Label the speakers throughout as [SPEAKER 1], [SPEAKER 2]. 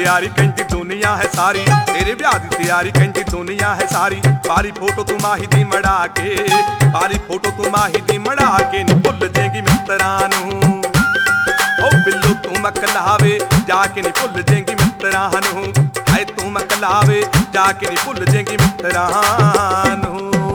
[SPEAKER 1] तैयारी कहती दुनिया है सारी, तेरे ब्याह दी तैयारी कहती दुनिया है सारी। पारी फोटो तू माही दी मड़ा के, पारी फोटो तू माही दी मड़ा के, नी भुल जेंगी मित्तरां नूं। ओ बिल्लू तू मकलावे जाके नी भुल जेंगी मित्तरां नूं। हाय तू मकलावे जाके नी भुल जेंगी मित्तरां नूं।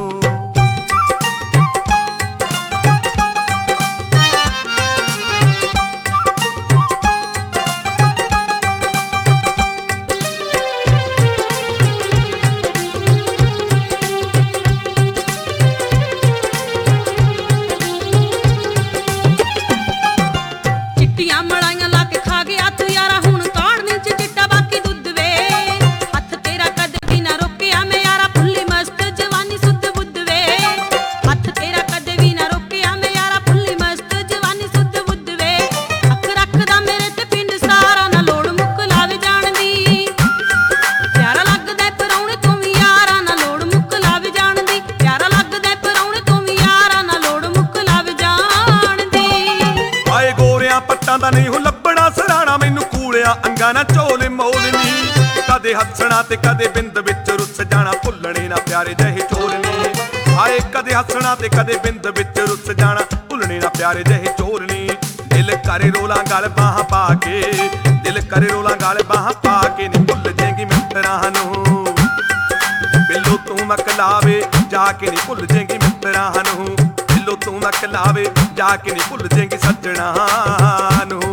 [SPEAKER 2] मलाइयां ला के खा गया तू यारा, हुण काढ़नी च चिट्टा बाकी दुध वे। हथ तेरा कदे भी ना रोकिया मैं यारा, फुल्ली मस्त जवानी सुध बुध वे। हथ तेरा कदे भी ना रोकिया मैं यारा, फुल्ली मस्त जवानी सुध बुध वे। अख रखदा मेरे ते पिंड सारा, ना लोड़ मुक लावे जाण दी। प्यारा लगदा परौणे तू भी यारा, ना लोड़ मुक लावे जाण दी। प्यारा लगदा परौणे तू भी यारा, ना लोड़ मुक लावे जाण दी।
[SPEAKER 1] आए गोरियां पट्टां दा नहीं हो लभना सराणा, मैनू कूड़िया अंगां ना झोले मोलनी। कदे हसना ते कदे बिंद विच रुस जाना, भुलणे ना प्यारे जहे चोरनी। हाए कदे हसना ते कदे बिंद विच रुस जाना, भुलणे ना प्यारे जहे चोरनी। दिल करे रोला गल बाहां पा के, दिल करे रोला गल बाहां पा के, नी भुल जेंगी मित्तरां नूं। बिल्लो तू मकलावे जाके नी भुल जेंगी मित्तरां नूं। बिल्लो तू मकलावे जाके नी भुल जेंगी सज्जणा नूं।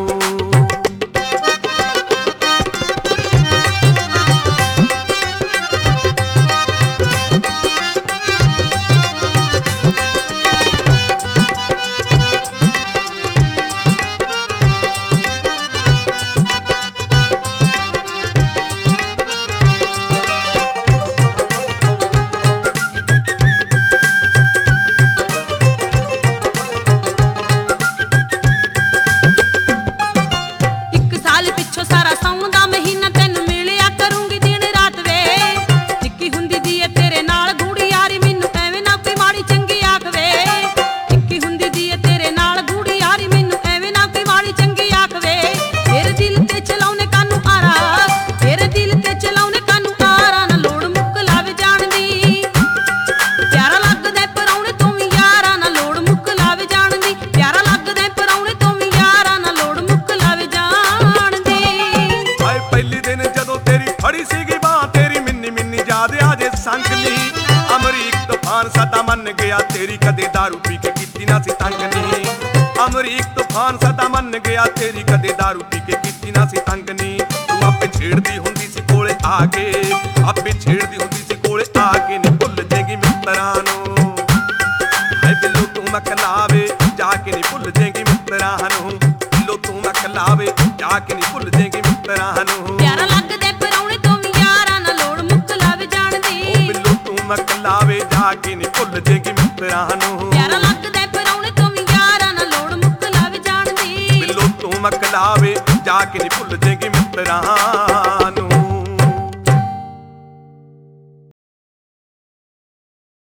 [SPEAKER 2] सारा साउण दा महीना तैनू मिलिया करूंगी दिन रात वे। निक्की हुंदी दी ए तेरे नाल गूड़ी यारी, मैनू एवें ना कोई माड़ी चंगी आख वे। निक्की हुंदी दी ए तेरे नाल गूड़ी यारी, मैनू एवें ना कोई माड़ी चंगी आख वे। तेरे दिल ते चलाउने कानू आरा, तेरे दिल ते चलाउने कानू आरा, ना लोड़ मुक लावे जाण दी। प्यारा लगदा परौणे तू भी यारा, ना लोड़ मुक लावे जाण दी। प्यारा लगदा परौणे तू भी यारा, ना लोड़ मुक लावे जाण दी।
[SPEAKER 1] पहली दिन जदों तेरी फड़ी सीगी बां, तेरी मिन्नी मिन्नी याद आजे संग नी। अमरीक तूफान सदा मन गया, तेरी कदे दारू पी के कीती ना सी तंग नी। अमरीक तूफान सदा मन गया, तेरी कदे दारू पी के कीती ना सी तंग नी। तू आपे छेड़दी हुंदी सी कोले आके, आपे छेड़दी हुंदी सी कोले आके, नी भुल जेंगी मित्तरां नूं। हाय बिल्लो तू मकलावे जाके नी भुल जेंगी मित्तरां नूं। बिल्लो तू मकलावे जाके नी भुल जेंगी मित्तरां नूं।
[SPEAKER 2] प्यारा लगदा परौणे तू भी यारा, ना लोड़ मुक लावे जाण दी।
[SPEAKER 1] ओ बिल्लो तू मकलावे जाके नी भुल जेंगी मित्तरां नूं।
[SPEAKER 2] प्यारा लगदा परौणे तू भी यारा, ना लोड़ मुक लावे जाण दी।
[SPEAKER 1] बिल्लो तू मकलावे जाके नी भुल जेंगी मित्तरां